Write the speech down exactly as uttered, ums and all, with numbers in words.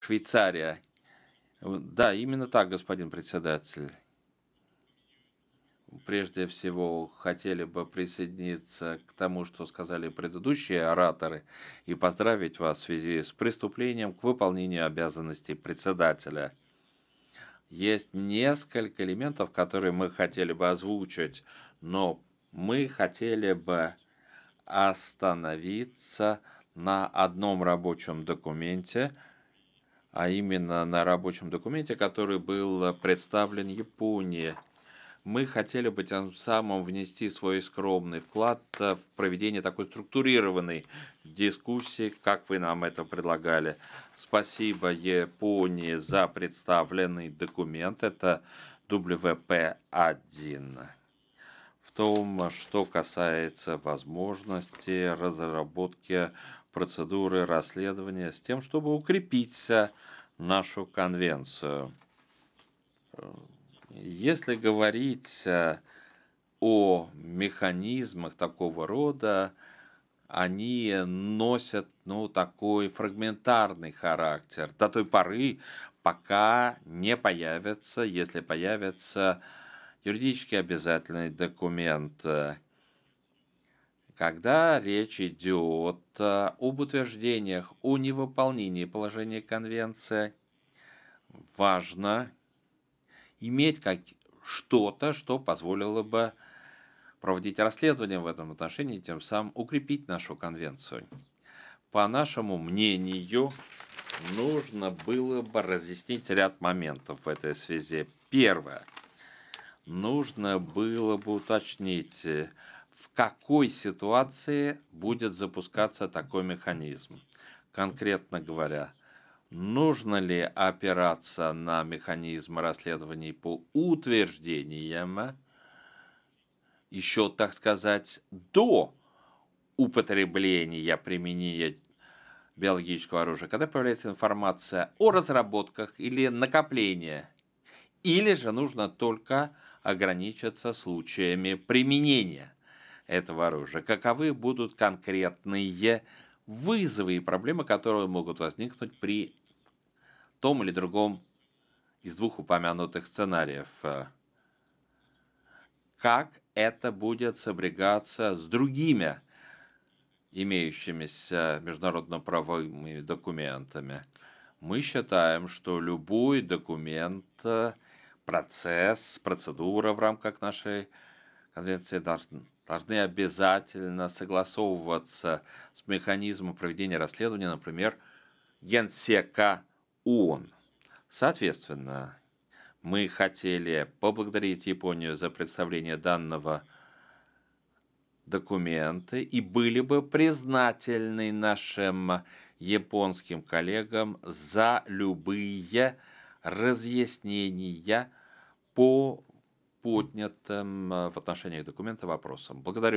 Швейцария. Э, Да, именно так, господин председатель. Прежде всего, хотели бы присоединиться к тому, что сказали предыдущие ораторы, и поздравить вас в связи с приступлением к выполнению обязанностей председателя. Есть несколько элементов, которые мы хотели бы озвучить, но мы хотели бы остановиться на одном рабочем документе, а именно на рабочем документе, который был представлен Японии. Мы хотели бы тем самым внести свой скромный вклад э, в проведение такой структурированной дискуссии, как вы нам это предлагали. Спасибо Японии за представленный документ. Это дабл ю пи один. В том, что касается возможности разработки процедуры расследования с тем, чтобы укрепить э, нашу конвенцию. Если говорить э, о механизмах такого рода, они носят, ну, такой фрагментарный характер до той поры, пока не появится, если появится юридически обязательный документ. э, Когда речь идет э, об утверждениях о невыполнении положений конвенции, важно иметь как что-то, что позволило бы проводить расследование в этом отношении, тем самым укрепить нашу конвенцию. По нашему мнению, нужно было бы разъяснить ряд моментов в этой связи. Первое. Нужно было бы уточнить, э, в какой ситуации будет запускаться такой механизм. Конкретно говоря, нужно ли опираться на механизм расследований по утверждениям, еще, так сказать, до употребления, применения биологического оружия, когда появляется информация о разработках или накоплении, или же нужно только ограничиться случаями применения этого оружия. Каковы будут конкретные вызовы и проблемы, которые могут возникнуть при том или другом из двух упомянутых сценариев? Как это будет сопрягаться с другими имеющимися международно-правовыми документами? Мы считаем, что любой документ, э, процесс, процедура в рамках нашей конвенции должны, должны обязательно согласовываться с механизмом проведения расследования, например, Генсека ООН. Соответственно, мы хотели поблагодарить Японию за представление данного документы и были бы признательны нашим японским коллегам за любые разъяснения по поднятым э, в отношении документа вопросам. Благодарю.